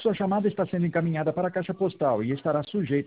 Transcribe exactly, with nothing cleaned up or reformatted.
Sua chamada está sendo encaminhada para a caixa postal e estará sujeita